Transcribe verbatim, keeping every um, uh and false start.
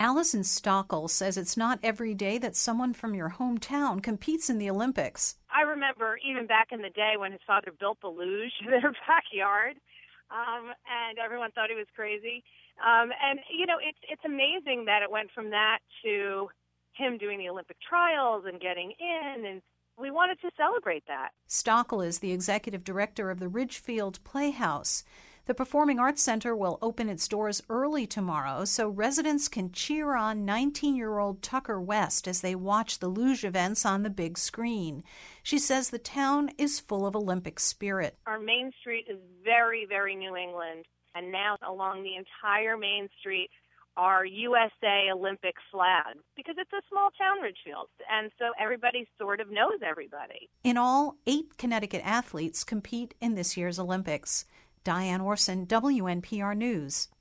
Allison Stockel says it's not every day that someone from your hometown competes in the Olympics. I remember even back in the day when his father built the luge in their backyard, um, and everyone thought he was crazy. Um, and, you know, it's it's amazing that it went from that to him doing the Olympic trials and getting in, and we wanted to celebrate that. Stockel is the executive director of the Ridgefield Playhouse. The Performing Arts Center will open its doors early tomorrow so residents can cheer on nineteen-year-old Tucker West as they watch the luge events on the big screen. She says the town is full of Olympic spirit. Our Main Street is very, very New England, and now along the entire Main Street are U S A Olympic flags because it's a small town, Ridgefield, and so everybody sort of knows everybody. In all, eight Connecticut athletes compete in this year's Olympics. Diane Orson, W N P R News.